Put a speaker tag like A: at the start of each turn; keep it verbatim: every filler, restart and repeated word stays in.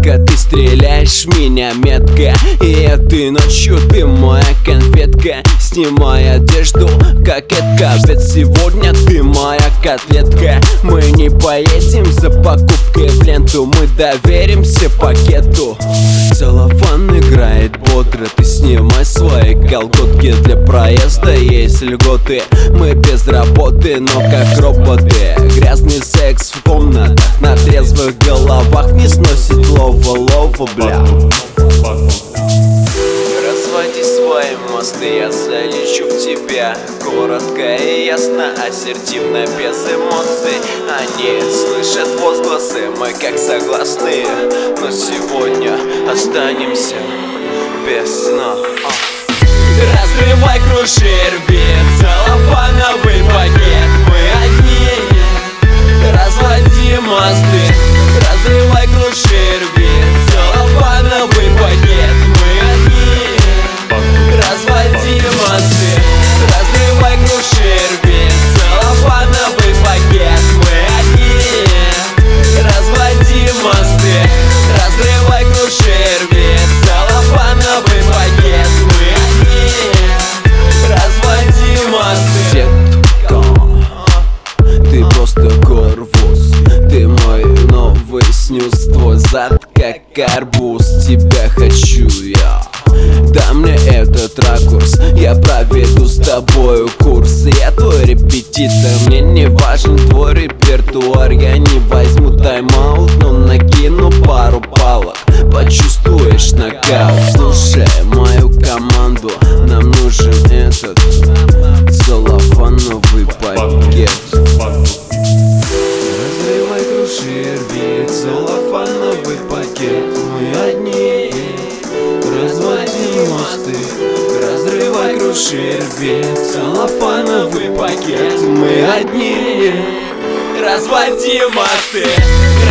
A: Детка, ты стреляешь в меня метко, и этой ночью ты моя конфетка. Снимай одежду, кокетка, ведь сегодня ты моя котлетка. Мы не поедем за покупкой в ленту, мы доверимся пакету. Целлофан играет бодро, ты снимай свои колготки. Для проезда есть льготы, мы без работы, но как роботы. Грязный секс в комнатах, на трезвых головах не сносит лова-лова, бля. Разводи свои мосты, я залечу в тебя. Коротко и ясно, ассертивно, без эмоций. Они слышат возгласы, мы как согласные, но сегодня останемся без сна. Разрывай, круши, рви целлофановый пакет. Мы одни, разводи мосты. Разрывай, круши, рви целлофановый пакет. Мы одни, разводи мосты. Разрывай, круши, рви целлофановый пакет. Мы одни, разводи мосты. Разрывай, круши, рви целлофановый пакет. Мы одни, разводи мосты. Детка, ты просто корвус, ты мой новый снюс. Твой зад как арбуз, тебя хочу я. Да мне этот ракурс, я проведу с тобою курс. Я твой репетитор, мне не важен твой репертуар. Я не возьму тайм-аут, но накину пару палок. Почувствуешь нокаут, слушай мою команду. Нам нужен этот целлофановый пакет. Разрывай, круши, рви целлофановый пакет. Мы одни, разводи мосты. Разрывай, круши, рви целлофановый пакет. Мы одни, разводи мосты.